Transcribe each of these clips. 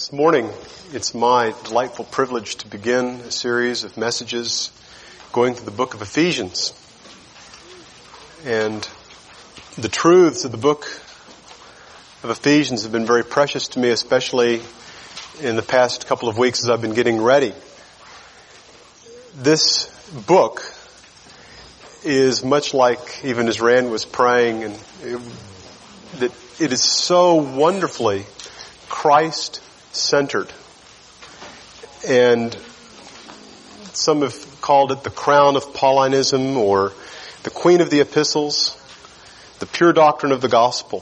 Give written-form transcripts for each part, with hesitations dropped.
This morning, it's my delightful privilege to begin a series of messages going through the book of Ephesians. And the truths of the book of Ephesians have been very precious to me, especially in the past couple of weeks as I've been getting ready. This book is much like, even as Rand was praying, that it is so wonderfully Christ-centered. And some have called it the crown of Paulinism or the queen of the epistles, the pure doctrine of the gospel.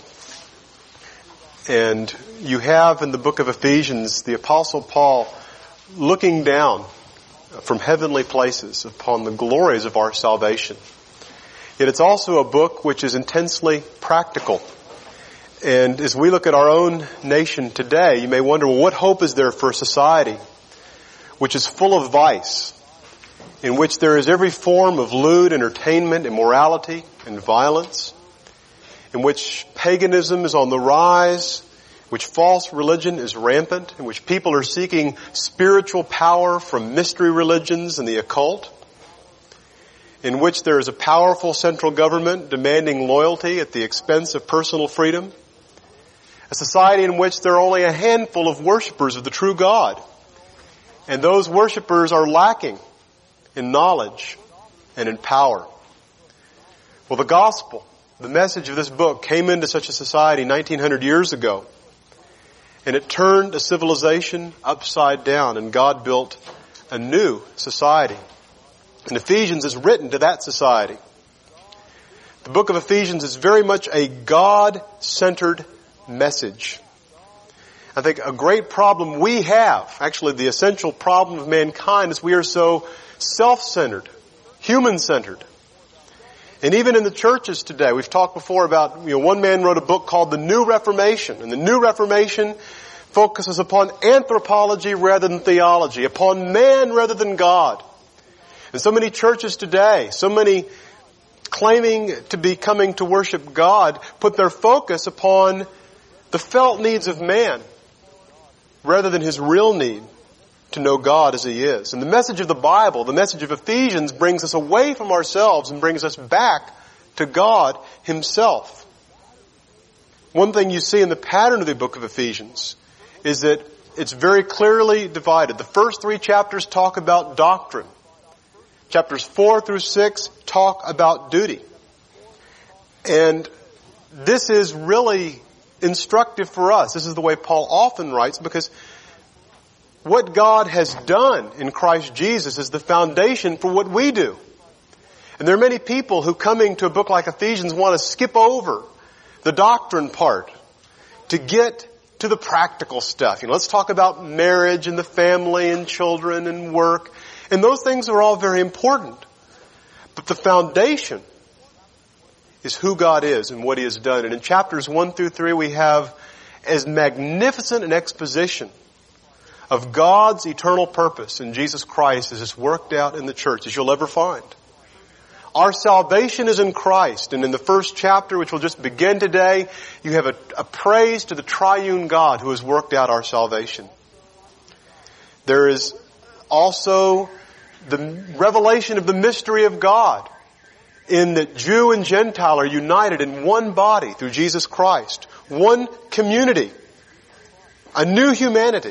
And you have in the book of Ephesians the Apostle Paul looking down from heavenly places upon the glories of our salvation. Yet it's also a book which is intensely practical. And as we look at our own nation today, you may wonder, well, what hope is there for a society which is full of vice, in which there is every form of lewd entertainment, immorality, and violence, in which paganism is on the rise, which false religion is rampant, in which people are seeking spiritual power from mystery religions and the occult, in which there is a powerful central government demanding loyalty at the expense of personal freedom, a society in which there are only a handful of worshipers of the true God, and those worshipers are lacking in knowledge and in power. Well, the gospel, the message of this book, came into such a society 1900 years ago, and it turned a civilization upside down, and God built a new society. And Ephesians is written to that society. The book of Ephesians is very much a God-centered message. I think a great problem we have, actually the essential problem of mankind, is we are so self-centered, human-centered. And even in the churches today, we've talked before about, one man wrote a book called The New Reformation. And the New Reformation focuses upon anthropology rather than theology, upon man rather than God. And so many churches today, so many claiming to be coming to worship God, put their focus upon the felt needs of man rather than his real need to know God as He is. And the message of the Bible, the message of Ephesians, brings us away from ourselves and brings us back to God Himself. One thing you see in the pattern of the book of Ephesians is that it's very clearly divided. The first 3 chapters talk about doctrine. Chapters 4 through 6 talk about duty. And this is really instructive for us. This is the way Paul often writes, because what God has done in Christ Jesus is the foundation for what we do. And there are many people who, coming to a book like Ephesians, want to skip over the doctrine part to get to the practical stuff. Let's talk about marriage and the family and children and work. And those things are all very important. But the foundation is who God is and what He has done. And in chapters 1 through 3, we have as magnificent an exposition of God's eternal purpose in Jesus Christ as it's worked out in the church as you'll ever find. Our salvation is in Christ. And in the first chapter, which will just begin today, you have a praise to the triune God who has worked out our salvation. There is also the revelation of the mystery of God, in that Jew and Gentile are united in one body through Jesus Christ, one community, a new humanity.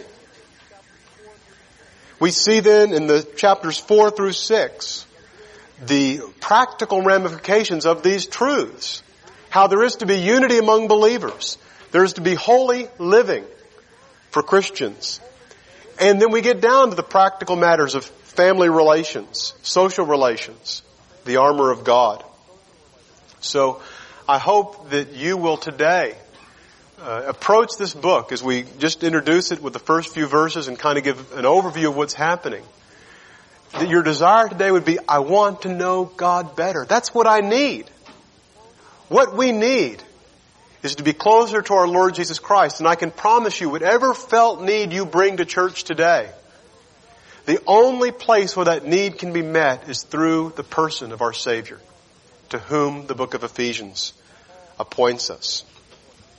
We see then in the chapters 4 through 6 the practical ramifications of these truths, how there is to be unity among believers, there is to be holy living for Christians. And then we get down to the practical matters of family relations, social relations, the armor of God. So I hope that you will today approach this book as we just introduce it with the first few verses and kind of give an overview of what's happening. That your desire today would be, I want to know God better. That's what I need. What we need is to be closer to our Lord Jesus Christ. And I can promise you, whatever felt need you bring to church today, the only place where that need can be met is through the person of our Savior, to whom the book of Ephesians appoints us.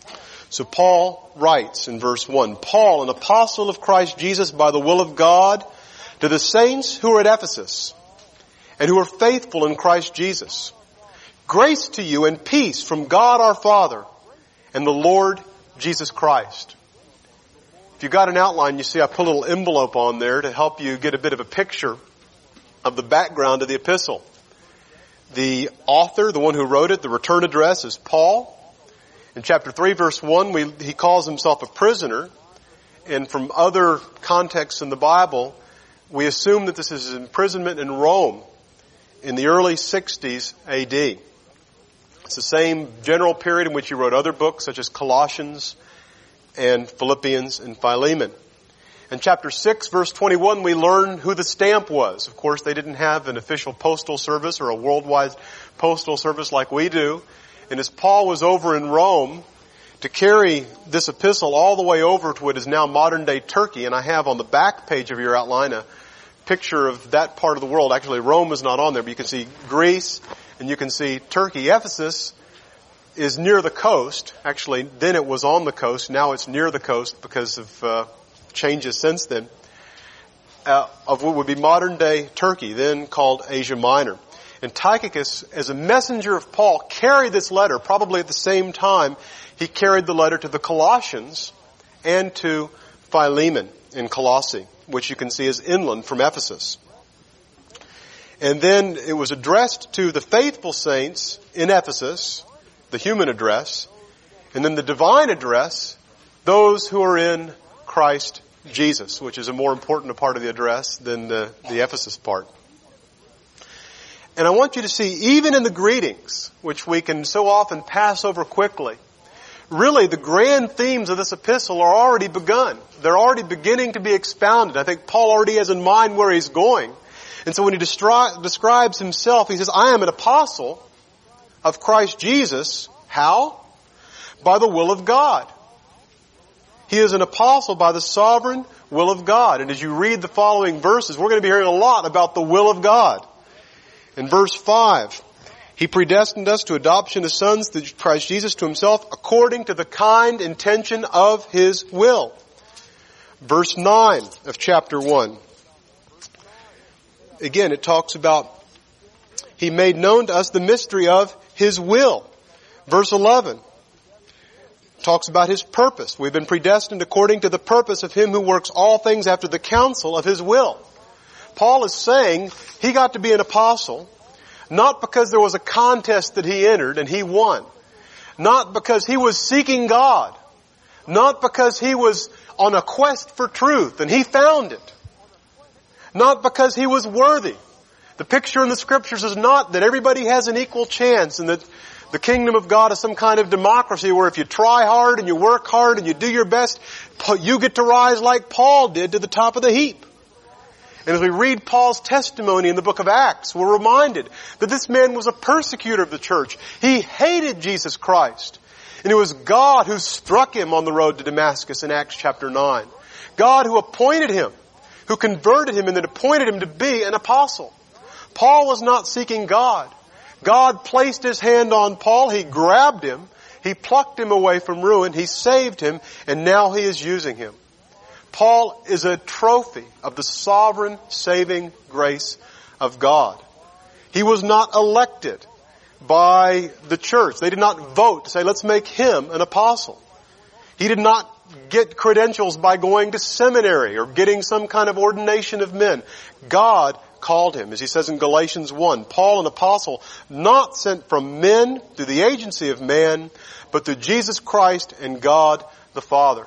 So Paul writes in verse 1, Paul, an apostle of Christ Jesus by the will of God, to the saints who are at Ephesus and who are faithful in Christ Jesus. Grace to you and peace from God our Father and the Lord Jesus Christ. If you've got an outline, you see I put a little envelope on there to help you get a bit of a picture of the background of the epistle. The author, the one who wrote it, the return address is Paul. In chapter 3, verse 1, he calls himself a prisoner. And from other contexts in the Bible, we assume that this is his imprisonment in Rome in the early 60s A.D. It's the same general period in which he wrote other books such as Colossians and Philippians and Philemon. In chapter 6, verse 21, we learn who the stamp was. Of course, they didn't have an official postal service or a worldwide postal service like we do. And as Paul was over in Rome to carry this epistle all the way over to what is now modern-day Turkey, and I have on the back page of your outline a picture of that part of the world. Actually, Rome is not on there, but you can see Greece and you can see Turkey. Ephesus is near the coast. Actually, then it was on the coast. Now it's near the coast because of changes since then. Of what would be modern-day Turkey, then called Asia Minor. And Tychicus, as a messenger of Paul, carried this letter. Probably at the same time, he carried the letter to the Colossians and to Philemon in Colossae, which you can see is inland from Ephesus. And then it was addressed to the faithful saints in Ephesus, the human address, and then the divine address, those who are in Christ Jesus, which is a more important part of the address than the Ephesus part. And I want you to see, even in the greetings, which we can so often pass over quickly, really the grand themes of this epistle are already begun. They're already beginning to be expounded. I think Paul already has in mind where he's going. And so when he describes himself, he says, I am an apostle of Christ Jesus. How? By the will of God. He is an apostle by the sovereign will of God. And as you read the following verses, we're going to be hearing a lot about the will of God. In verse 5, He predestined us to adoption as sons through Christ Jesus to Himself according to the kind intention of His will. Verse 9 of chapter 1. Again, it talks about He made known to us the mystery of His will. Verse 11 talks about His purpose. We've been predestined according to the purpose of Him who works all things after the counsel of His will. Paul is saying he got to be an apostle not because there was a contest that he entered and he won. Not because he was seeking God. Not because he was on a quest for truth and he found it. Not because he was worthy. The picture in the Scriptures is not that everybody has an equal chance and that the kingdom of God is some kind of democracy where if you try hard and you work hard and you do your best, you get to rise like Paul did to the top of the heap. And as we read Paul's testimony in the book of Acts, we're reminded that this man was a persecutor of the church. He hated Jesus Christ. And it was God who struck him on the road to Damascus in Acts chapter 9. God who appointed him, who converted him and then appointed him to be an apostle. Paul was not seeking God. God placed His hand on Paul. He grabbed him. He plucked him away from ruin. He saved him. And now He is using him. Paul is a trophy of the sovereign saving grace of God. He was not elected by the church. They did not vote to say, let's make him an apostle. He did not get credentials by going to seminary or getting some kind of ordination of men. God called him, as he says in Galatians 1, Paul, an apostle, not sent from men through the agency of man, but through Jesus Christ and God the Father.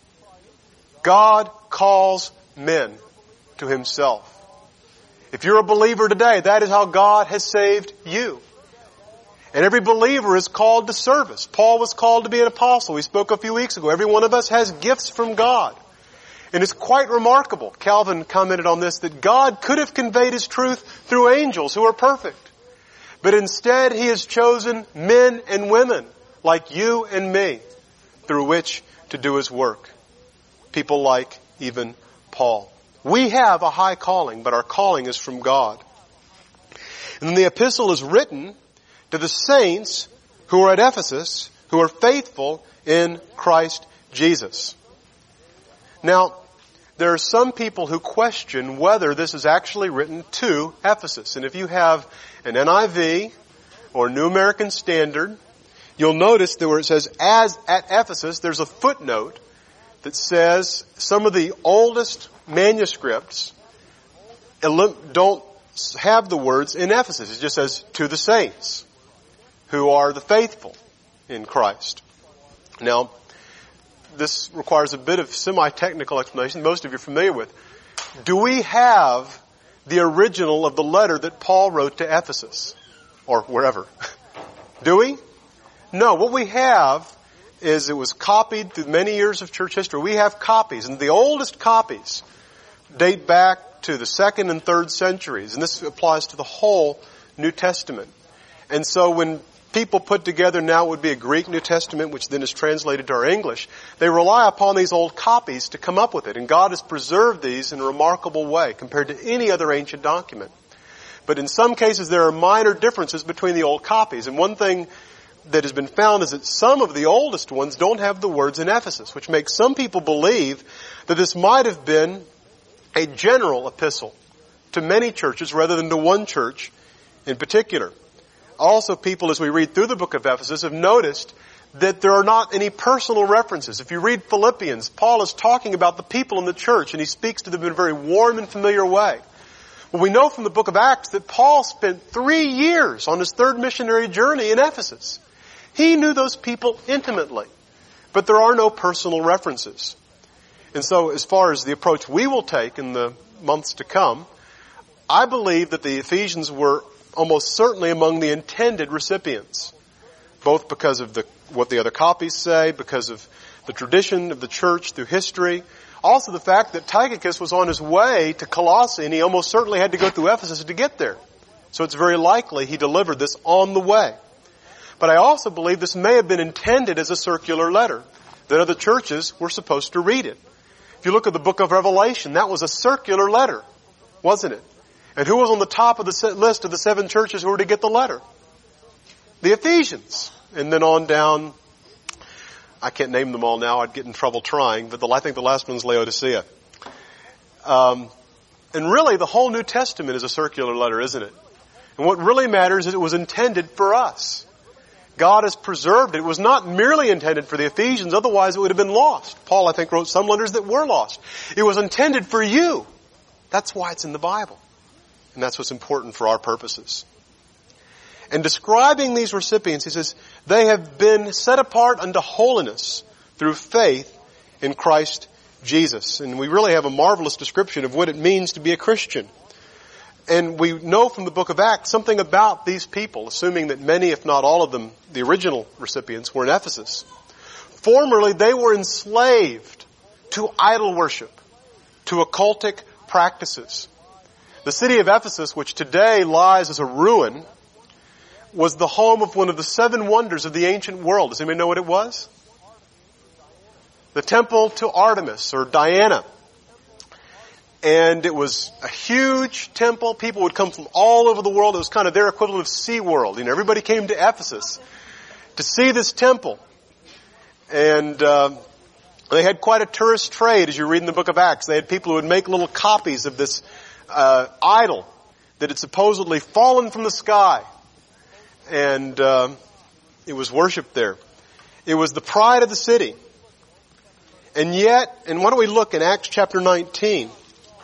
God calls men to Himself. If you're a believer today, that is how God has saved you. And every believer is called to service. Paul was called to be an apostle. We spoke a few weeks ago. Every one of us has gifts from God. And it's quite remarkable. Calvin commented on this, that God could have conveyed His truth through angels who are perfect. But instead He has chosen men and women like you and me through which to do His work. People like even Paul. We have a high calling, but our calling is from God. And then the epistle is written to the saints who are at Ephesus, who are faithful in Christ Jesus. Now, there are some people who question whether this is actually written to Ephesus. And if you have an NIV or New American Standard, you'll notice that where it says, as at Ephesus, there's a footnote that says some of the oldest manuscripts don't have the words in Ephesus. It just says, to the saints who are the faithful in Christ. Now, this requires a bit of semi-technical explanation most of you are familiar with. Do we have the original of the letter that Paul wrote to Ephesus? Or wherever. Do we? No, what we have is it was copied through many years of church history. We have copies, and the oldest copies date back to the 2nd and 3rd centuries, and this applies to the whole New Testament. And so when people put together now would be a Greek New Testament, which then is translated to our English, they rely upon these old copies to come up with it. And God has preserved these in a remarkable way compared to any other ancient document. But in some cases there are minor differences between the old copies. And one thing that has been found is that some of the oldest ones don't have the words in Ephesus, which makes some people believe that this might have been a general epistle to many churches rather than to one church in particular. Also, people, as we read through the book of Ephesus, have noticed that there are not any personal references. If you read Philippians, Paul is talking about the people in the church, and he speaks to them in a very warm and familiar way. Well, we know from the book of Acts that Paul spent 3 years on his third missionary journey in Ephesus. He knew those people intimately, but there are no personal references. And so, as far as the approach we will take in the months to come, I believe that the Ephesians were almost certainly among the intended recipients, both because of what the other copies say, because of the tradition of the church through history, also the fact that Tychicus was on his way to Colossae, and he almost certainly had to go through Ephesus to get there. So it's very likely he delivered this on the way. But I also believe this may have been intended as a circular letter, that other churches were supposed to read it. If you look at the book of Revelation, that was a circular letter, wasn't it? And who was on the top of the list of the 7 churches who were to get the letter? The Ephesians. And then on down, I can't name them all now, I'd get in trouble trying, but I think the last one's Laodicea. And really, the whole New Testament is a circular letter, isn't it? And what really matters is it was intended for us. God has preserved it. It was not merely intended for the Ephesians, otherwise it would have been lost. Paul, I think, wrote some letters that were lost. It was intended for you. That's why it's in the Bible. And that's what's important for our purposes. And describing these recipients, he says, they have been set apart unto holiness through faith in Christ Jesus. And we really have a marvelous description of what it means to be a Christian. And we know from the book of Acts something about these people, assuming that many, if not all of them, the original recipients, were in Ephesus. Formerly, they were enslaved to idol worship, to occultic practices. The city of Ephesus, which today lies as a ruin, was the home of one of the 7 wonders of the ancient world. Does anybody know what it was? The temple to Artemis, or Diana. And it was a huge temple. People would come from all over the world. It was kind of their equivalent of SeaWorld. You know, everybody came to Ephesus to see this temple. And they had quite a tourist trade, as you read in the book of Acts. They had people who would make little copies of this idol that had supposedly fallen from the sky. And it was worshipped there. It was the pride of the city. And yet, and why don't we look in Acts chapter 19?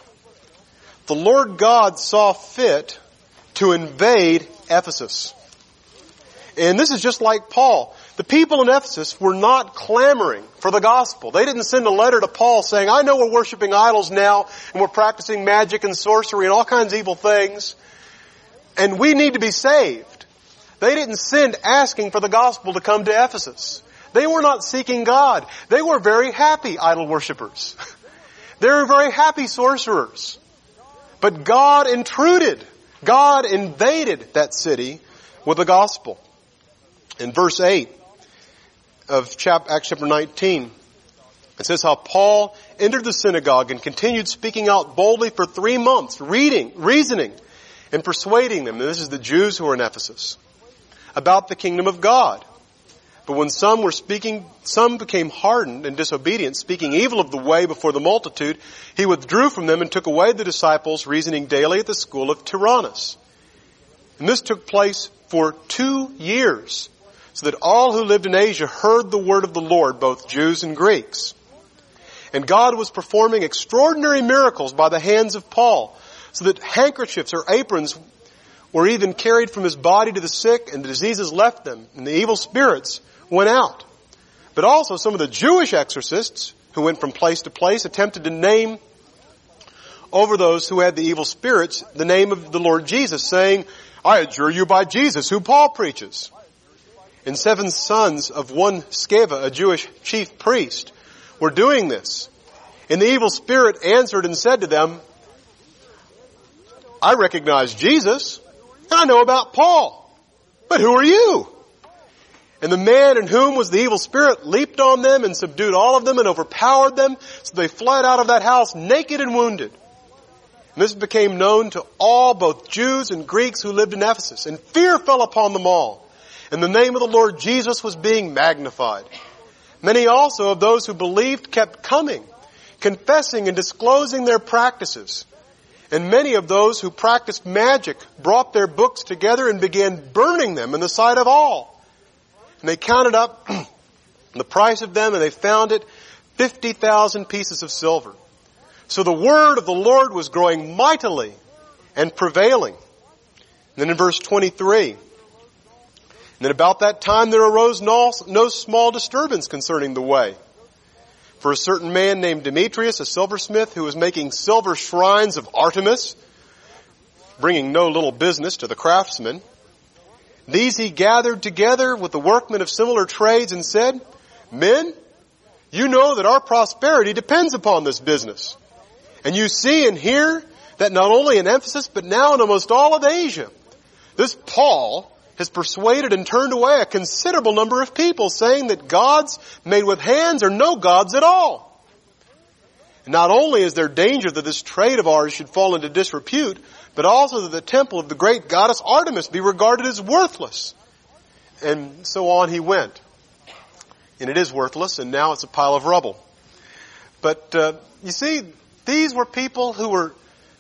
The Lord God saw fit to invade Ephesus. And this is just like Paul. The people in Ephesus were not clamoring for the gospel. They didn't send a letter to Paul saying, I know we're worshiping idols now, and we're practicing magic and sorcery and all kinds of evil things, and we need to be saved. They didn't send asking for the gospel to come to Ephesus. They were not seeking God. They were very happy idol worshipers. They were very happy sorcerers. But God intruded. God invaded that city with the gospel. In verse 8 of Acts chapter 19, it says how Paul entered the synagogue and continued speaking out boldly for 3 months, reasoning, and persuading them, and this is the Jews who were in Ephesus, about the kingdom of God. But when some became hardened and disobedient, speaking evil of the way before the multitude, he withdrew from them and took away the disciples, reasoning daily at the school of Tyrannus. And this took place for 2 years, so that all who lived in Asia heard the word of the Lord, both Jews and Greeks. And God was performing extraordinary miracles by the hands of Paul, so that handkerchiefs or aprons were even carried from his body to the sick, and the diseases left them, and the evil spirits went out. But also some of the Jewish exorcists, who went from place to place, attempted to name over those who had the evil spirits the name of the Lord Jesus, saying, "I adjure you by Jesus, who Paul preaches." And 7 sons of one Sceva, a Jewish chief priest, were doing this. And the evil spirit answered and said to them, "I recognize Jesus, and I know about Paul, but who are you?" And the man in whom was the evil spirit leaped on them and subdued all of them and overpowered them, so they fled out of that house naked and wounded. And this became known to all, both Jews and Greeks who lived in Ephesus, and fear fell upon them all. And the name of the Lord Jesus was being magnified. Many also of those who believed kept coming, confessing and disclosing their practices. And many of those who practiced magic brought their books together and began burning them in the sight of all. And they counted up the price of them, and they found it 50,000 pieces of silver. So the word of the Lord was growing mightily and prevailing. And then in verse 23, "And then about that time there arose no small disturbance concerning the way. For a certain man named Demetrius, a silversmith, who was making silver shrines of Artemis, bringing no little business to the craftsmen, these he gathered together with the workmen of similar trades and said, 'Men, you know that our prosperity depends upon this business. And you see and hear that not only in Ephesus, but now in almost all of Asia, this Paul has persuaded and turned away a considerable number of people, saying that gods made with hands are no gods at all. And not only is there danger that this trade of ours should fall into disrepute, but also that the temple of the great goddess Artemis be regarded as worthless.' And so on he went. And it is worthless, and now it's a pile of rubble. But you see, these were people who were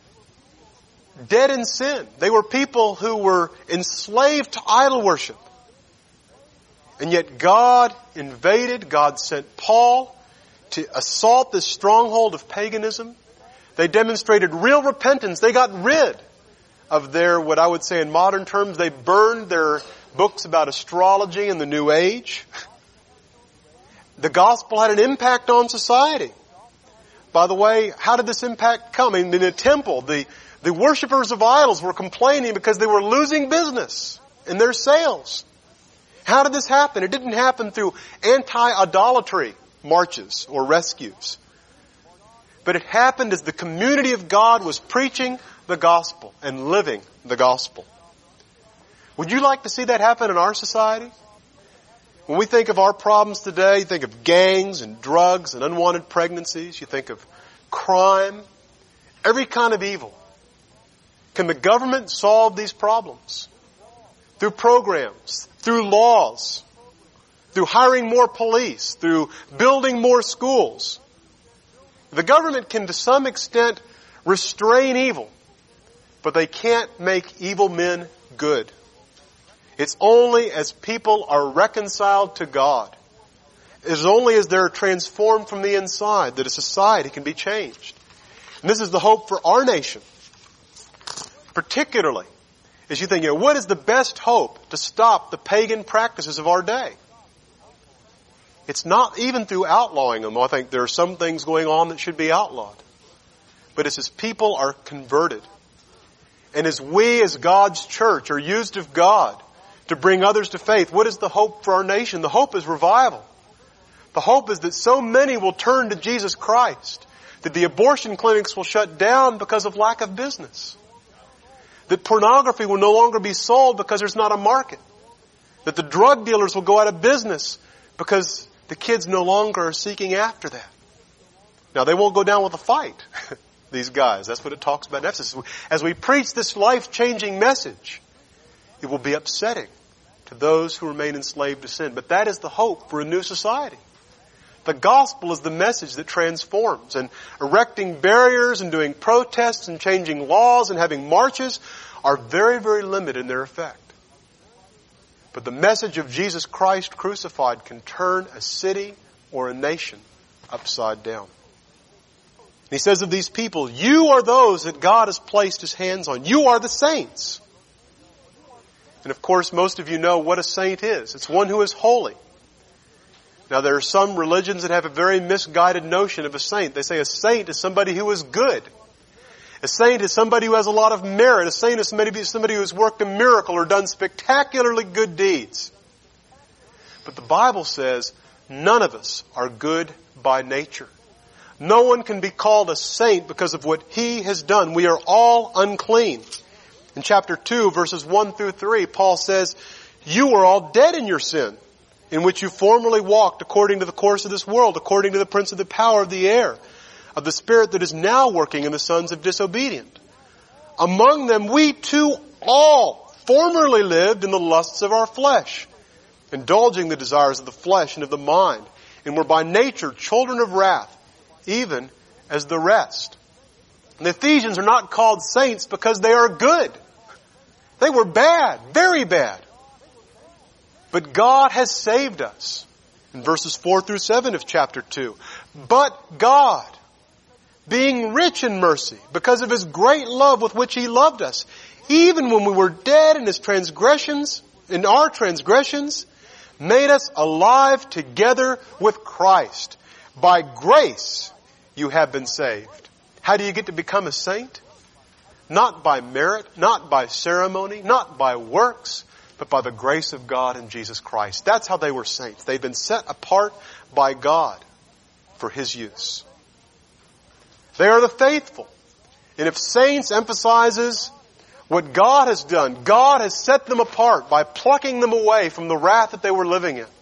dead in sin. They were people who were enslaved to idol worship. And yet God sent Paul to assault this stronghold of paganism. They demonstrated real repentance. They got rid of their, what I would say in modern terms, they burned their books about astrology and the New Age. The gospel had an impact on society. By the way, how did this impact come? In the temple, the worshipers of idols were complaining because they were losing business in their sales. How did this happen? It didn't happen through anti-idolatry marches or rescues. But it happened as the community of God was preaching the gospel and living the gospel. Would you like to see that happen in our society? When we think of our problems today, you think of gangs and drugs and unwanted pregnancies. You think of crime, every kind of evil. Can the government solve these problems? Through programs, through laws, through hiring more police, through building more schools. The government can to some extent restrain evil, but they can't make evil men good. It's only as people are reconciled to God, it's only as they're transformed from the inside that a society can be changed. And this is the hope for our nation. Particularly as you think, what is the best hope to stop the pagan practices of our day? It's not even through outlawing them. I think there are some things going on that should be outlawed. But it's as people are converted. And as we as God's church are used of God to bring others to faith, what is the hope for our nation? The hope is revival. The hope is that so many will turn to Jesus Christ, that the abortion clinics will shut down because of lack of business, that pornography will no longer be sold because there's not a market, that the drug dealers will go out of business because the kids no longer are seeking after that. Now, they won't go down with a fight, these guys. That's what it talks about in Ephesus. As we preach this life-changing message, it will be upsetting. to those who remain enslaved to sin. But that is the hope for a new society. The gospel is the message that transforms, and erecting barriers and doing protests and changing laws and having marches are very, very limited in their effect. But the message of Jesus Christ crucified can turn a city or a nation upside down. And he says of these people, you are those that God has placed His hands on. You are the saints. And of course, most of you know what a saint is. It's one who is holy. Now, there are some religions that have a very misguided notion of a saint. They say a saint is somebody who is good. A saint is somebody who has a lot of merit. A saint is somebody who has worked a miracle or done spectacularly good deeds. But the Bible says none of us are good by nature. No one can be called a saint because of what he has done. We are all unclean. In chapter 2, verses 1 through 3, Paul says, you were all dead in your sin, in which you formerly walked according to the course of this world, according to the prince of the power of the air, of the spirit that is now working in the sons of disobedience. Among them we too all formerly lived in the lusts of our flesh, indulging the desires of the flesh and of the mind, and were by nature children of wrath, even as the rest. And the Ephesians are not called saints because they are good. They were bad, very bad. But God has saved us. In verses 4 through 7 of chapter 2. But God, being rich in mercy, because of His great love with which He loved us, even when we were dead in our transgressions, made us alive together with Christ. By grace you have been saved. How do you get to become a saint? Not by merit, not by ceremony, not by works, but by the grace of God in Jesus Christ. That's how they were saints. They've been set apart by God for His use. They are the faithful. And if saints emphasizes what God has done, God has set them apart by plucking them away from the wrath that they were living in.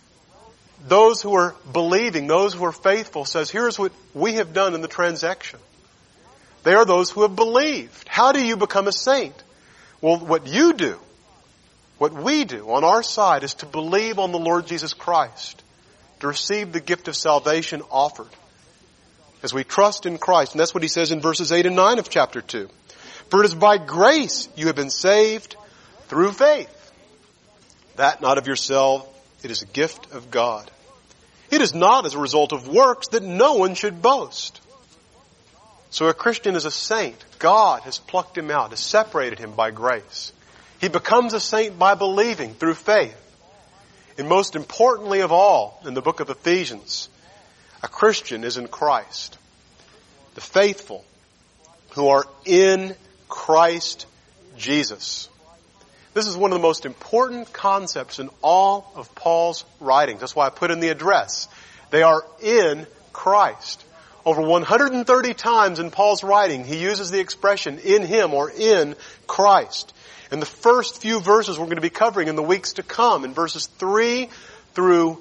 Those who are believing, those who are faithful, says, here's what we have done in the transaction. They are those who have believed. How do you become a saint? Well, what you do, what we do on our side is to believe on the Lord Jesus Christ, to receive the gift of salvation offered as we trust in Christ. And that's what he says in verses 8 and 9 of chapter 2. For it is by grace you have been saved through faith. That not of yourself, it is a gift of God. It is not as a result of works that no one should boast. So a Christian is a saint. God has plucked him out, has separated him by grace. He becomes a saint by believing through faith. And most importantly of all, in the book of Ephesians, a Christian is in Christ. The faithful who are in Christ Jesus. This is one of the most important concepts in all of Paul's writings. That's why I put in the address. They are in Christ. Over 130 times in Paul's writing, he uses the expression in Him or in Christ. In the first few verses we're going to be covering in the weeks to come, in verses 3 through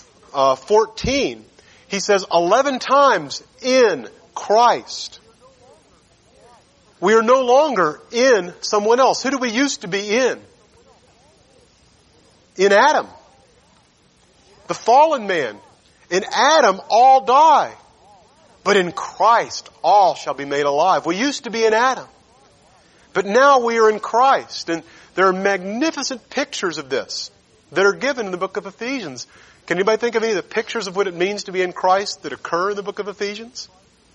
14, he says 11 times in Christ. We are no longer in someone else. Who do we used to be in? In Adam. The fallen man. In Adam, all die. But in Christ, all shall be made alive. We used to be in Adam. But now we are in Christ. And there are magnificent pictures of this that are given in the book of Ephesians. Can anybody think of any of the pictures of what it means to be in Christ that occur in the book of Ephesians?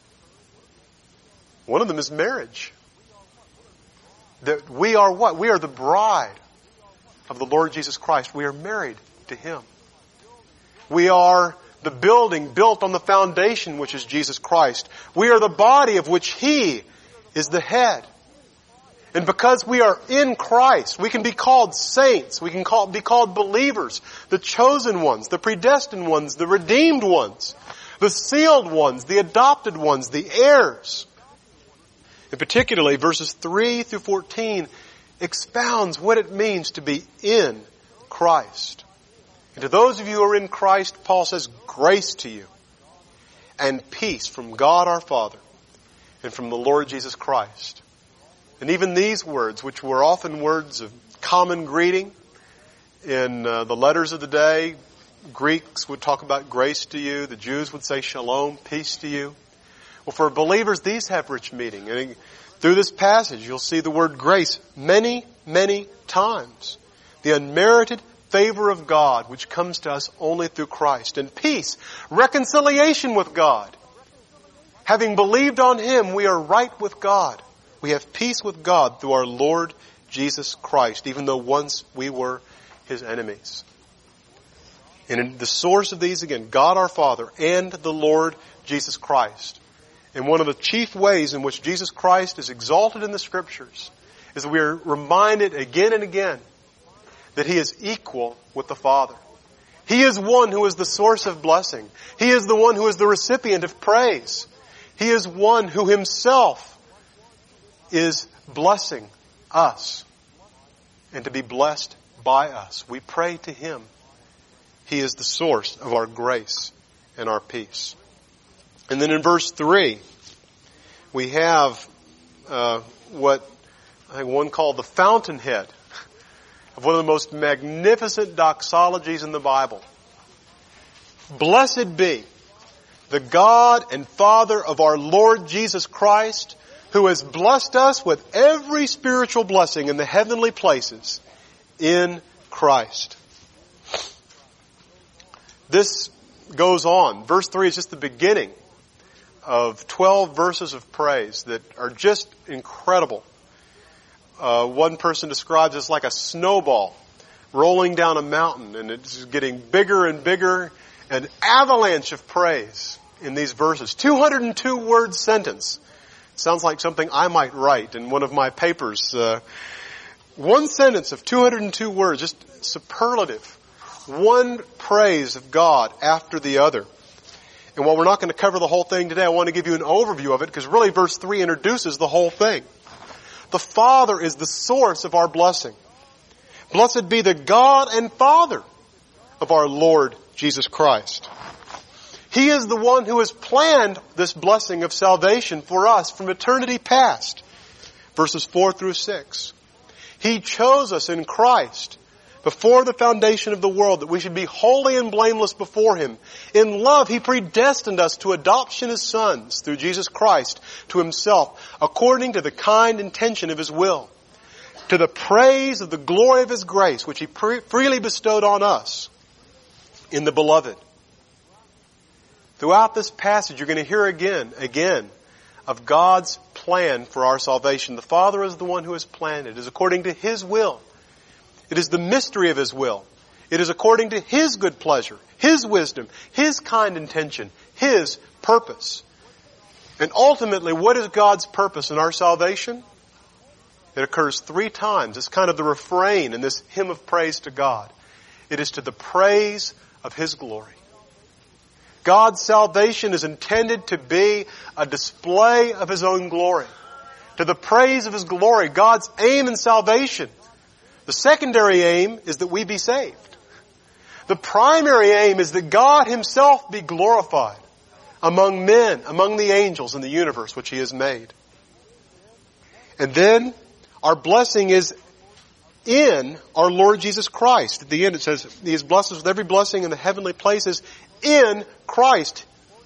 One of them is marriage. That we are what? We are the bride of the Lord Jesus Christ. We are married to Him. We are the building built on the foundation which is Jesus Christ. We are the body of which He is the head. And because we are in Christ, we can be called saints. We can be called believers, the chosen ones, the predestined ones, the redeemed ones, the sealed ones, the adopted ones, the heirs. And particularly verses 3 through 14 expounds what it means to be in Christ. And to those of you who are in Christ, Paul says, grace to you and peace from God our Father and from the Lord Jesus Christ. And even these words, which were often words of common greeting, In the letters of the day, Greeks would talk about grace to you. The Jews would say shalom, peace to you. Well, for believers, these have rich meaning. And through this passage, you'll see the word grace many, many times. The unmerited favor of God, which comes to us only through Christ. And peace, reconciliation with God. Having believed on Him, we are right with God. We have peace with God through our Lord Jesus Christ, even though once we were His enemies. And in the source of these, again, God our Father and the Lord Jesus Christ. And one of the chief ways in which Jesus Christ is exalted in the Scriptures is that we are reminded again and again that He is equal with the Father. He is one who is the source of blessing. He is the one who is the recipient of praise. He is one who Himself is blessing us and to be blessed by us. We pray to Him. He is the source of our grace and our peace. And then in verse 3, we have what I think one called the fountainhead of one of the most magnificent doxologies in the Bible. Blessed be the God and Father of our Lord Jesus Christ, who has blessed us with every spiritual blessing in the heavenly places in Christ. This goes on. Verse 3 is just the beginning of 12 verses of praise that are just incredible. One person describes it as like a snowball rolling down a mountain, and it's getting bigger and bigger, an avalanche of praise in these verses. 202-word sentence. Sounds like something I might write in one of my papers. One sentence of 202 words, just superlative. One praise of God after the other. And while we're not going to cover the whole thing today, I want to give you an overview of it, because really verse 3 introduces the whole thing. The Father is the source of our blessing. Blessed be the God and Father of our Lord Jesus Christ. He is the one who has planned this blessing of salvation for us from eternity past. Verses 4 through 6. He chose us in Christ before the foundation of the world, that we should be holy and blameless before Him. In love, He predestined us to adoption as sons through Jesus Christ to Himself, according to the kind intention of His will, to the praise of the glory of His grace, which He freely bestowed on us in the Beloved. Throughout this passage, you're going to hear again, of God's plan for our salvation. The Father is the one who has planned it. It is according to His will. It is the mystery of His will. It is according to His good pleasure, His wisdom, His kind intention, His purpose. And ultimately, what is God's purpose in our salvation? It occurs 3 times. It's kind of the refrain in this hymn of praise to God. It is to the praise of His glory. God's salvation is intended to be a display of His own glory. To the praise of His glory, God's aim in salvation. The secondary aim is that we be saved. The primary aim is that God Himself be glorified among men, among the angels in the universe which He has made. And then our blessing is in our Lord Jesus Christ. At the end it says, He has blessed us with every blessing in the heavenly places in Christ.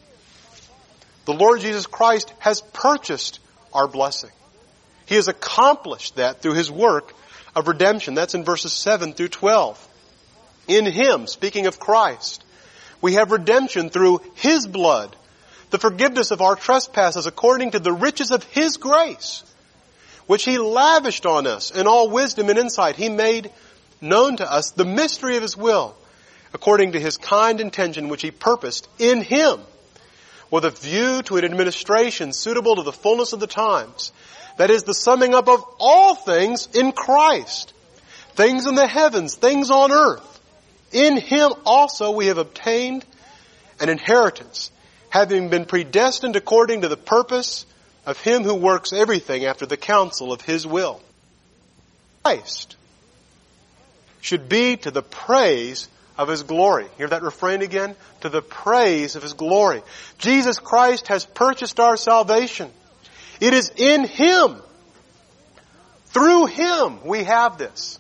The Lord Jesus Christ has purchased our blessing. He has accomplished that through His work of redemption. That's in verses 7 through 12. In Him, speaking of Christ, we have redemption through His blood, the forgiveness of our trespasses according to the riches of His grace, which He lavished on us in all wisdom and insight. He made known to us the mystery of His will, according to His kind intention which He purposed in Him, with a view to an administration suitable to the fullness of the times. That is the summing up of all things in Christ. Things in the heavens, things on earth. In Him also we have obtained an inheritance, having been predestined according to the purpose of Him who works everything after the counsel of His will. Christ should be to the praise of His glory. Hear that refrain again? To the praise of His glory. Jesus Christ has purchased our salvation. It is in Him. Through Him we have this.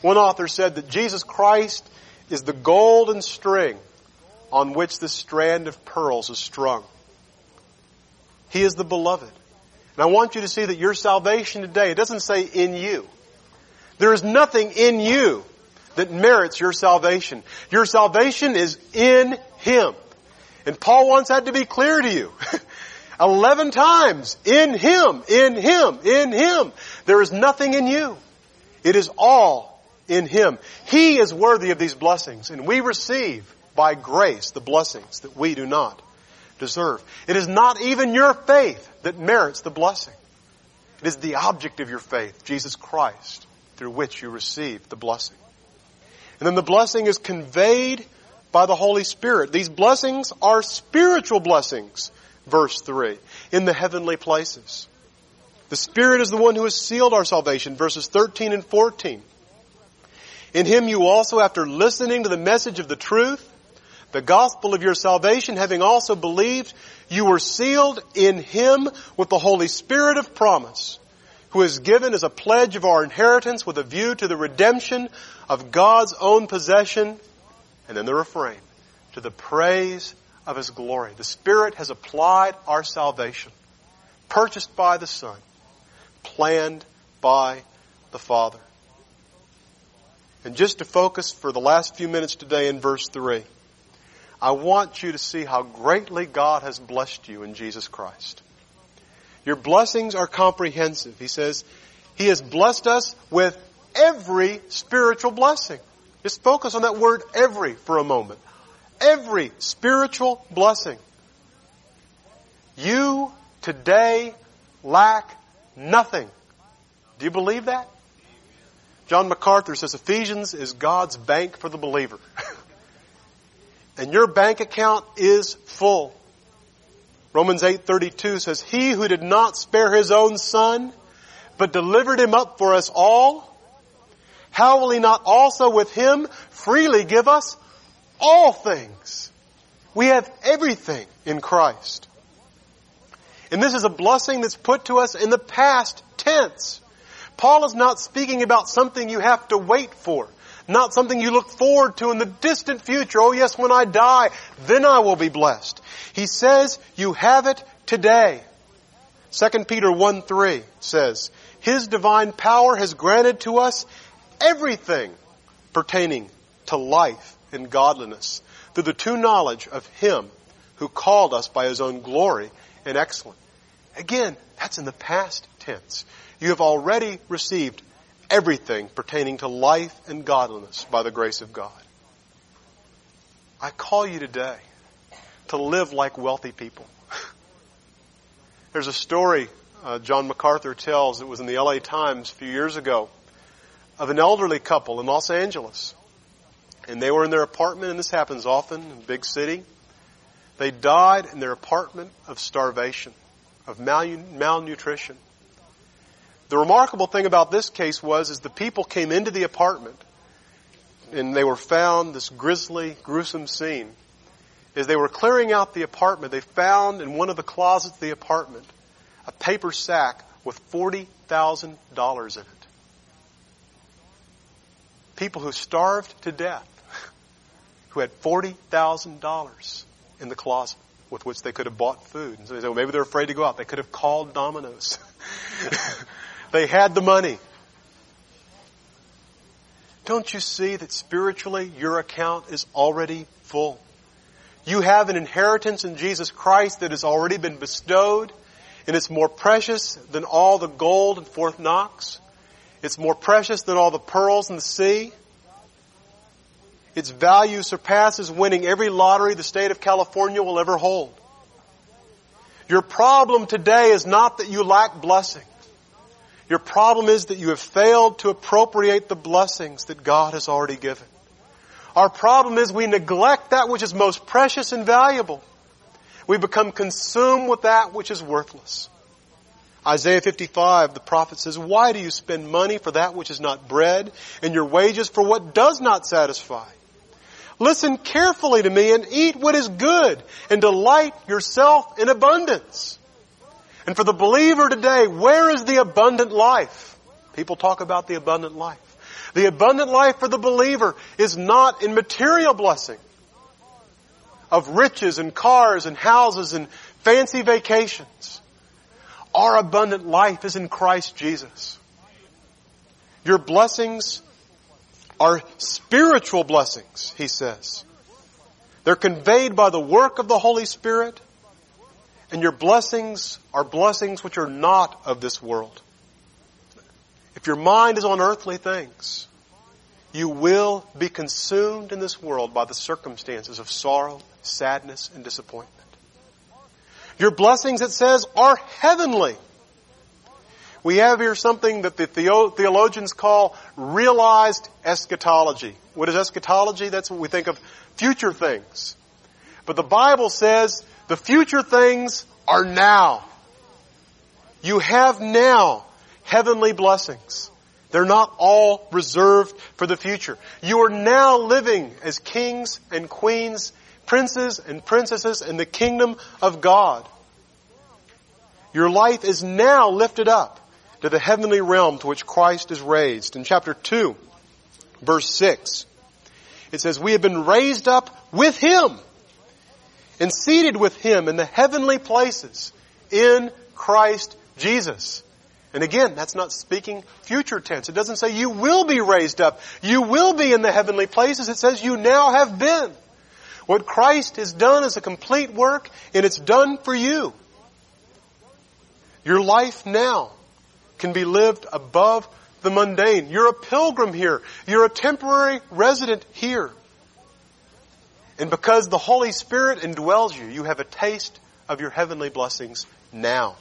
One author said that Jesus Christ is the golden string on which the strand of pearls is strung. He is the beloved. And I want you to see that your salvation today, it doesn't say in you. There is nothing in you that merits your salvation. Your salvation is in Him. And Paul wants that to be clear to you. 11 times. In Him, in Him, in Him. There is nothing in you. It is all in Him. He is worthy of these blessings, and we receive by grace the blessings that we do not deserve. It is not even your faith that merits the blessing. It is the object of your faith, Jesus Christ, through which you receive the blessing. And then the blessing is conveyed by the Holy Spirit. These blessings are spiritual blessings, verse 3, in the heavenly places. The Spirit is the one who has sealed our salvation, verses 13 and 14. In Him you also, after listening to the message of the truth, the gospel of your salvation, having also believed, you were sealed in Him with the Holy Spirit of promise, who is given as a pledge of our inheritance with a view to the redemption of God's own possession. And then the refrain, to the praise of His glory. The Spirit has applied our salvation, purchased by the Son, planned by the Father. And just to focus for the last few minutes today in verse 3, I want you to see how greatly God has blessed you in Jesus Christ. Your blessings are comprehensive. He says, He has blessed us with every spiritual blessing. Just focus on that word every for a moment. Every spiritual blessing. You today lack nothing. Do you believe that? John MacArthur says Ephesians is God's bank for the believer. And your bank account is full. Romans 8:32 says, He who did not spare His own Son, but delivered Him up for us all, how will He not also with Him freely give us all things? We have everything in Christ. And this is a blessing that's put to us in the past tense. Paul is not speaking about something you have to wait for. Not something you look forward to in the distant future. Oh yes, when I die, then I will be blessed. He says you have it today. 2 Peter 1:3 says, His divine power has granted to us everything pertaining to life and godliness through the true knowledge of Him who called us by His own glory and excellence. Again, that's in the past tense. You have already received everything pertaining to life and godliness by the grace of God. I call you today to live like wealthy people. There's a story John MacArthur tells, it was in the LA Times a few years ago, of an elderly couple in Los Angeles. And they were in their apartment, and this happens often in a big city. They died in their apartment of starvation, of malnutrition. The remarkable thing about this case was the people came into the apartment and they were found, this grisly, gruesome scene. As they were clearing out the apartment, they found in one of the closets of the apartment a paper sack with $40,000 in it. People who starved to death, who had $40,000 in the closet with which they could have bought food. And so they said, well, maybe they're afraid to go out. They could have called Domino's. They had the money. Don't you see that spiritually your account is already full? You have an inheritance in Jesus Christ that has already been bestowed, and it's more precious than all the gold in Fort Knox. It's more precious than all the pearls in the sea. Its value surpasses winning every lottery the state of California will ever hold. Your problem today is not that you lack blessing. Your problem is that you have failed to appropriate the blessings that God has already given. Our problem is we neglect that which is most precious and valuable. We become consumed with that which is worthless. Isaiah 55, the prophet says, why do you spend money for that which is not bread, and your wages for what does not satisfy? Listen carefully to me and eat what is good, and delight yourself in abundance. And for the believer today, where is the abundant life? People talk about the abundant life. The abundant life for the believer is not in material blessing of riches and cars and houses and fancy vacations. Our abundant life is in Christ Jesus. Your blessings are spiritual blessings, he says. They're conveyed by the work of the Holy Spirit, and your blessings are blessings which are not of this world. If your mind is on earthly things, you will be consumed in this world by the circumstances of sorrow, sadness, and disappointment. Your blessings, it says, are heavenly. We have here something that the theologians call realized eschatology. What is eschatology? That's what we think of future things. But the Bible says the future things are now. You have now heavenly blessings. They're not all reserved for the future. You are now living as kings and queens, princes and princesses in the kingdom of God. Your life is now lifted up to the heavenly realm to which Christ is raised. In chapter 2, verse 6, it says, we have been raised up with Him and seated with Him in the heavenly places in Christ Jesus. And again, that's not speaking future tense. It doesn't say you will be raised up. You will be in the heavenly places. It says you now have been. What Christ has done is a complete work, and it's done for you. Your life now can be lived above the mundane. You're a pilgrim here. You're a temporary resident here. And because the Holy Spirit indwells you, you have a taste of your heavenly blessings now.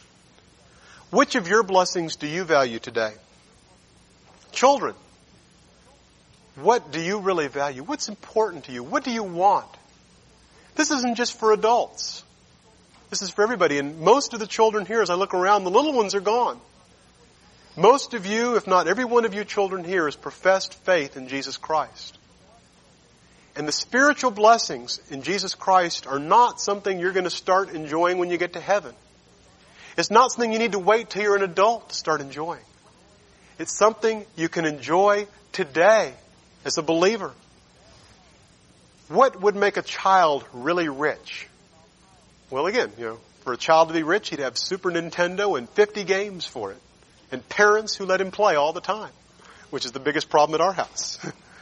Which of your blessings do you value today? Children, what do you really value? What's important to you? What do you want? This isn't just for adults. This is for everybody. And most of the children here, as I look around, the little ones are gone. Most of you, if not every one of you children here, has professed faith in Jesus Christ. And the spiritual blessings in Jesus Christ are not something you're going to start enjoying when you get to heaven. It's not something you need to wait till you're an adult to start enjoying. It's something you can enjoy today as a believer. What would make a child really rich? Well, again, for a child to be rich, he'd have Super Nintendo and 50 games for it. And parents who let him play all the time, which is the biggest problem at our house.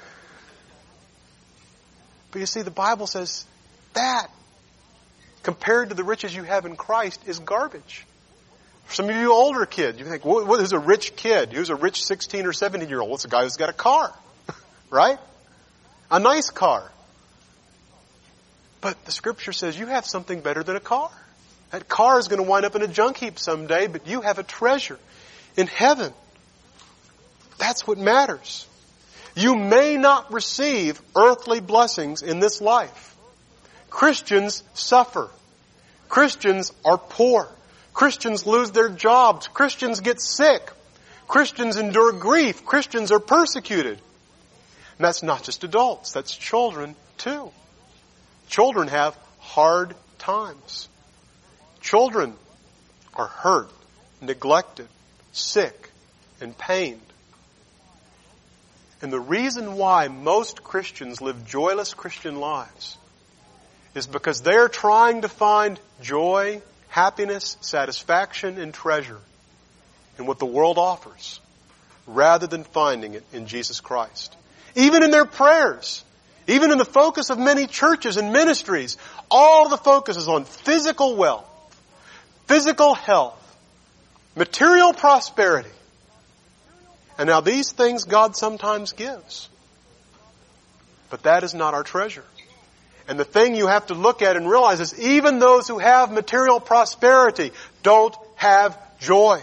But you see, the Bible says that, compared to the riches you have in Christ, is garbage. For some of you older kids, you think, who's a rich kid? Who's a rich 16 or 17-year-old? Well, it's a guy who's got a car, right? A nice car. But the Scripture says you have something better than a car. That car is going to wind up in a junk heap someday, but you have a treasure in heaven. That's what matters. You may not receive earthly blessings in this life. Christians suffer. Christians are poor. Christians lose their jobs. Christians get sick. Christians endure grief. Christians are persecuted. And that's not just adults. That's children too. Children have hard times. Children are hurt, neglected, sick, and pained. And the reason why most Christians live joyless Christian lives is because they're trying to find joy, happiness, satisfaction, and treasure in what the world offers, rather than finding it in Jesus Christ. Even in their prayers, even in the focus of many churches and ministries, all the focus is on physical wealth, physical health, material prosperity. And now these things God sometimes gives. But that is not our treasure. And the thing you have to look at and realize is even those who have material prosperity don't have joy.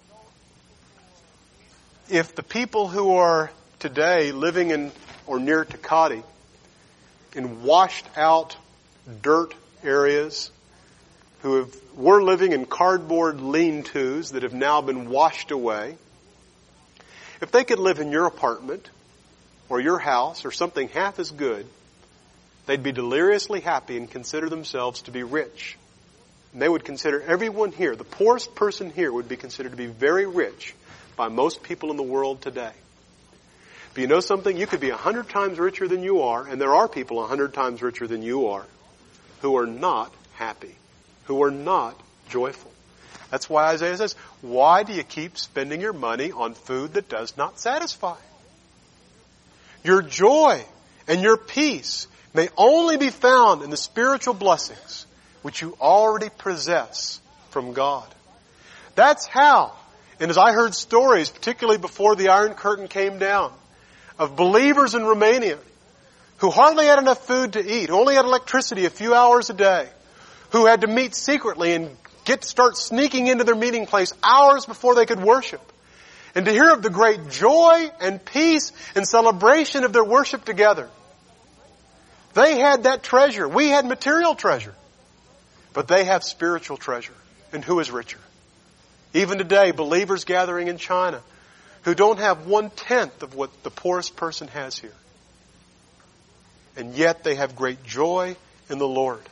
If the people who are today living in or near Takati, in washed out dirt areas, were living in cardboard lean-tos that have now been washed away, if they could live in your apartment or your house or something half as good, they'd be deliriously happy and consider themselves to be rich. And they would consider everyone here, the poorest person here would be considered to be very rich by most people in the world today. But you know something? You could be 100 times richer than you are, and there are people 100 times richer than you are who are not happy, who are not joyful. That's why Isaiah says, why do you keep spending your money on food that does not satisfy? Your joy and your peace may only be found in the spiritual blessings which you already possess from God. That's how. And as I heard stories, particularly before the Iron Curtain came down, of believers in Romania who hardly had enough food to eat, who only had electricity a few hours a day, who had to meet secretly and start sneaking into their meeting place hours before they could worship. And to hear of the great joy and peace and celebration of their worship together. They had that treasure. We had material treasure. But they have spiritual treasure. And who is richer? Even today, believers gathering in China who don't have 1/10 of what the poorest person has here. And yet they have great joy in the Lord.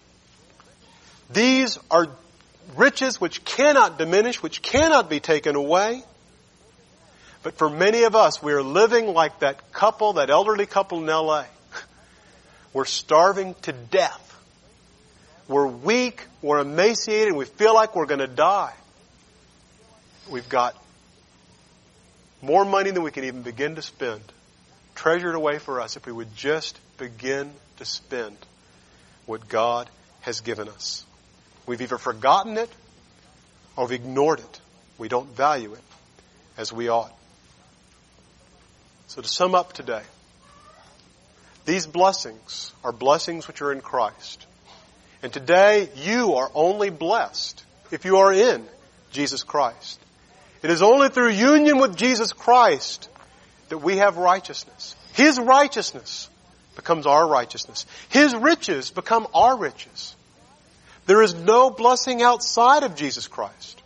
These are riches which cannot diminish, which cannot be taken away. But for many of us, we are living like that couple, that elderly couple in L.A. We're starving to death. We're weak, we're emaciated, and we feel like we're going to die. We've got more money than we can even begin to spend, treasured away for us if we would just begin to spend what God has given us. We've either forgotten it or we've ignored it. We don't value it as we ought. So to sum up today, these blessings are blessings which are in Christ. And today you are only blessed if you are in Jesus Christ. It is only through union with Jesus Christ that we have righteousness. His righteousness becomes our righteousness. His riches become our riches. There is no blessing outside of Jesus Christ.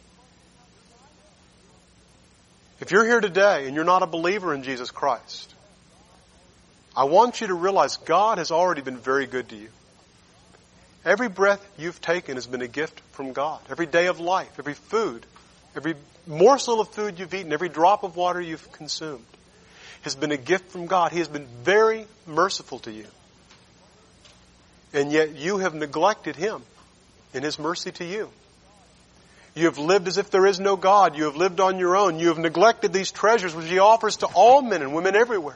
If you're here today and you're not a believer in Jesus Christ, I want you to realize God has already been very good to you. Every breath you've taken has been a gift from God. Every day of life, every food, every morsel of food you've eaten, every drop of water you've consumed has been a gift from God. He has been very merciful to you. And yet you have neglected Him in His mercy to you. You have lived as if there is no God. You have lived on your own. You have neglected these treasures which He offers to all men and women everywhere.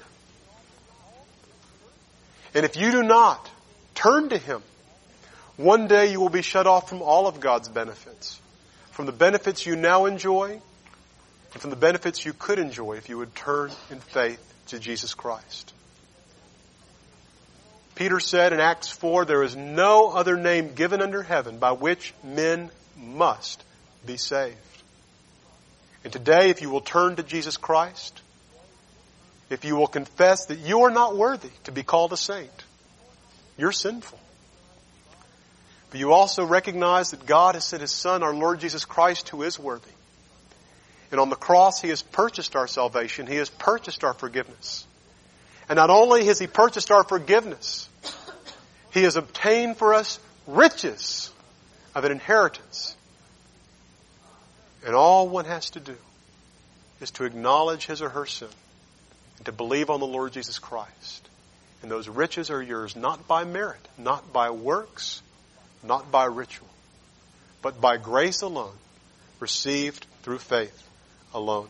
And if you do not turn to Him, one day you will be shut off from all of God's benefits. From the benefits you now enjoy, and from the benefits you could enjoy if you would turn in faith to Jesus Christ. Peter said in Acts 4, there is no other name given under heaven by which men must be saved. And today, if you will turn to Jesus Christ, if you will confess that you are not worthy to be called a saint, you're sinful. But you also recognize that God has sent His Son, our Lord Jesus Christ, who is worthy. And on the cross, He has purchased our salvation. He has purchased our forgiveness. And not only has He purchased our forgiveness, He has obtained for us riches of an inheritance. And all one has to do is to acknowledge his or her sin and to believe on the Lord Jesus Christ. And those riches are yours not by merit, not by works, not by ritual, but by grace alone, received through faith alone.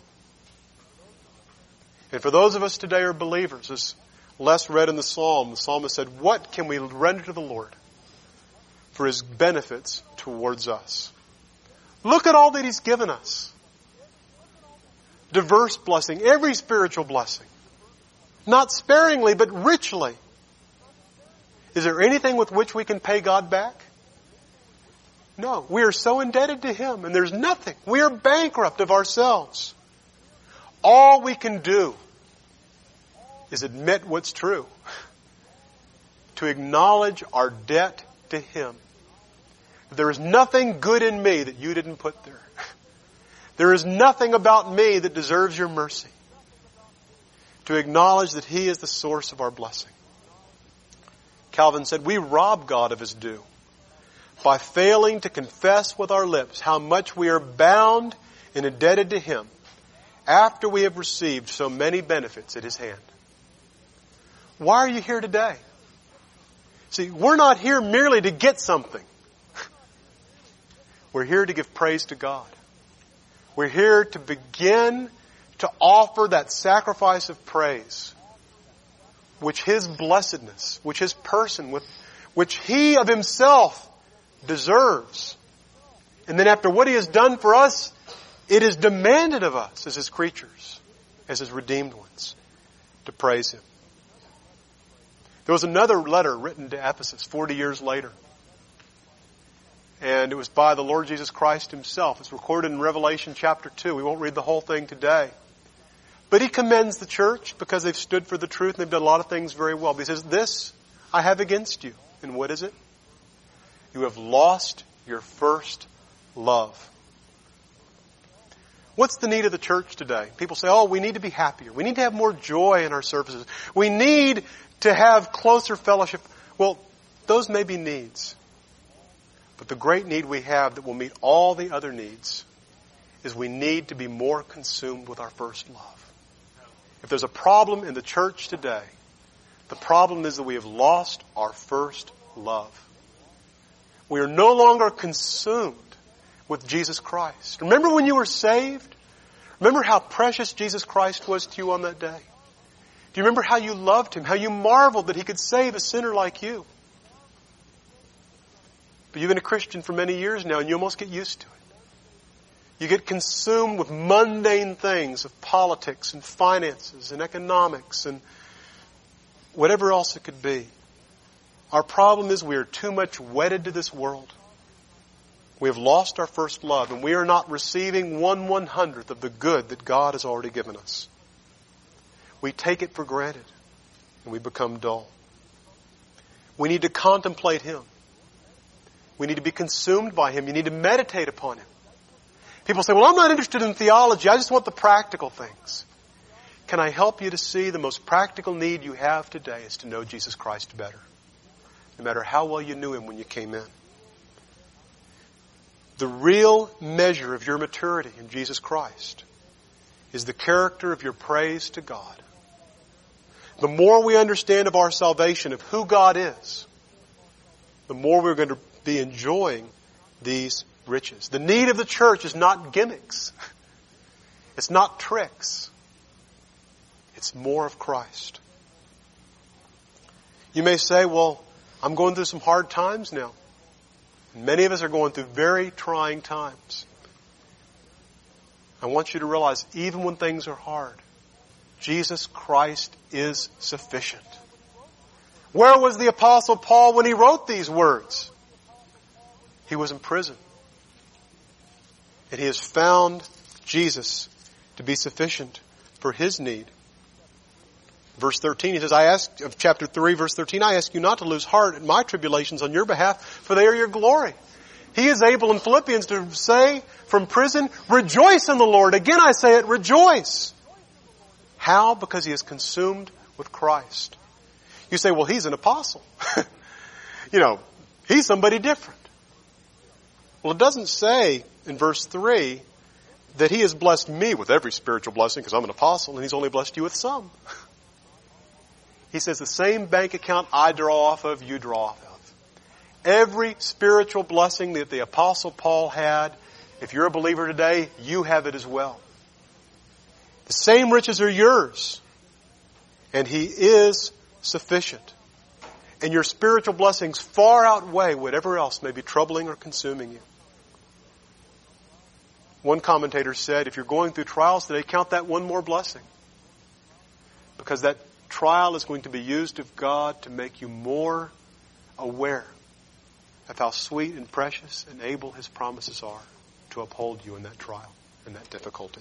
And for those of us today who are believers, as Les read in the psalmist said, what can we render to the Lord for His benefits towards us? Look at all that He's given us. Diverse blessing, every spiritual blessing. Not sparingly, but richly. Is there anything with which we can pay God back? No. We are so indebted to Him, and there's nothing. We are bankrupt of ourselves. All we can do is admit what's true. To acknowledge our debt to Him. There is nothing good in me that you didn't put there. There is nothing about me that deserves your mercy. To acknowledge that He is the source of our blessing. Calvin said, we rob God of His due by failing to confess with our lips how much we are bound and indebted to Him, after we have received so many benefits at His hand. Why are you here today? See, we're not here merely to get something. We're here to give praise to God. We're here to begin to offer that sacrifice of praise, which His blessedness, which His person, which He of Himself deserves. And then after what He has done for us, it is demanded of us as His creatures, as His redeemed ones, to praise Him. There was another letter written to Ephesus 40 years later. And it was by the Lord Jesus Christ Himself. It's recorded in Revelation chapter 2. We won't read the whole thing today. But He commends the church because they've stood for the truth and they've done a lot of things very well. But He says, "This I have against you." And what is it? You have lost your first love. What's the need of the church today? People say, "Oh, we need to be happier. We need to have more joy in our services. We need to have closer fellowship." Well, those may be needs. But the great need we have that will meet all the other needs is we need to be more consumed with our first love. If there's a problem in the church today, the problem is that we have lost our first love. We are no longer consumed with Jesus Christ. Remember when you were saved? Remember how precious Jesus Christ was to you on that day? Do you remember how you loved Him, how you marveled that He could save a sinner like you? But you've been a Christian for many years now and you almost get used to it. You get consumed with mundane things of politics and finances and economics and whatever else it could be. Our problem is we are too much wedded to this world. We have lost our first love and we are not receiving 1/100th of the good that God has already given us. We take it for granted and we become dull. We need to contemplate Him. We need to be consumed by Him. You need to meditate upon Him. People say, "Well, I'm not interested in theology. I just want the practical things." Can I help you to see the most practical need you have today is to know Jesus Christ better, no matter how well you knew Him when you came in. The real measure of your maturity in Jesus Christ is the character of your praise to God. The more we understand of our salvation, of who God is, the more we're going to be enjoying these riches. The need of the church is not gimmicks. It's not tricks. It's more of Christ. You may say, "Well, I'm going through some hard times now." Many of us are going through very trying times. I want you to realize, even when things are hard, Jesus Christ is sufficient. Where was the Apostle Paul when he wrote these words? He was in prison. And he has found Jesus to be sufficient for his need. Verse 13, he says, chapter 3, verse 13, "I ask you not to lose heart at my tribulations on your behalf, for they are your glory." He is able in Philippians to say from prison, "Rejoice in the Lord." Again I say it, rejoice. How? Because he is consumed with Christ. You say, "Well, he's an apostle." He's somebody different. Well, it doesn't say in verse 3 that he has blessed me with every spiritual blessing because I'm an apostle and he's only blessed you with some. He says the same bank account I draw off of, you draw off of. Every spiritual blessing that the Apostle Paul had, if you're a believer today, you have it as well. The same riches are yours. And He is sufficient. And your spiritual blessings far outweigh whatever else may be troubling or consuming you. One commentator said, if you're going through trials today, count that one more blessing. Because that trial is going to be used of God to make you more aware of how sweet and precious and able His promises are to uphold you in that trial and that difficulty.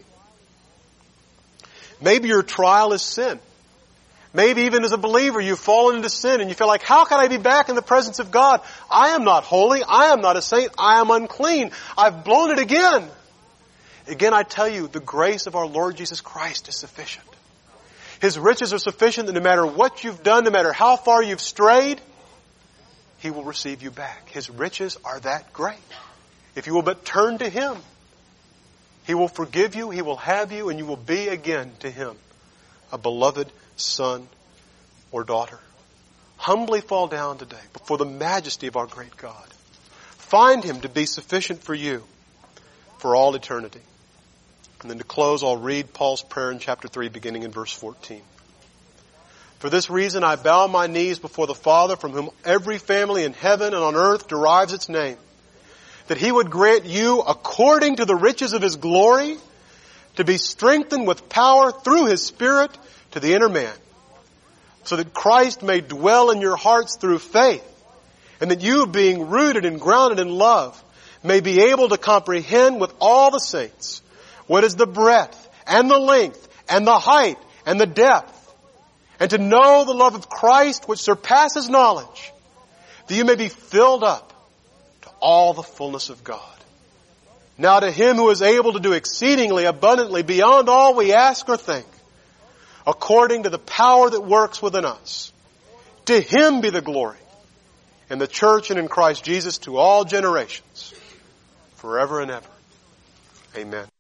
Maybe your trial is sin. Maybe even as a believer you've fallen into sin and you feel like, how can I be back in the presence of God? I am not holy. I am not a saint. I am unclean. I've blown it again. Again, I tell you, the grace of our Lord Jesus Christ is sufficient. His riches are sufficient that no matter what you've done, no matter how far you've strayed, He will receive you back. His riches are that great. If you will but turn to Him. He will forgive you, He will have you, and you will be again to Him a beloved son or daughter. Humbly fall down today before the majesty of our great God. Find Him to be sufficient for you for all eternity. And then to close, I'll read Paul's prayer in chapter 3, beginning in verse 14. For this reason I bow my knees before the Father, from whom every family in heaven and on earth derives its name, that He would grant you, according to the riches of His glory, to be strengthened with power through His Spirit to the inner man, so that Christ may dwell in your hearts through faith, and that you, being rooted and grounded in love, may be able to comprehend with all the saints what is the breadth and the length and the height and the depth, and to know the love of Christ which surpasses knowledge, that you may be filled up to all the fullness of God. Now to Him who is able to do exceedingly abundantly beyond all we ask or think, according to the power that works within us, to Him be the glory in the church and in Christ Jesus to all generations, forever and ever. Amen.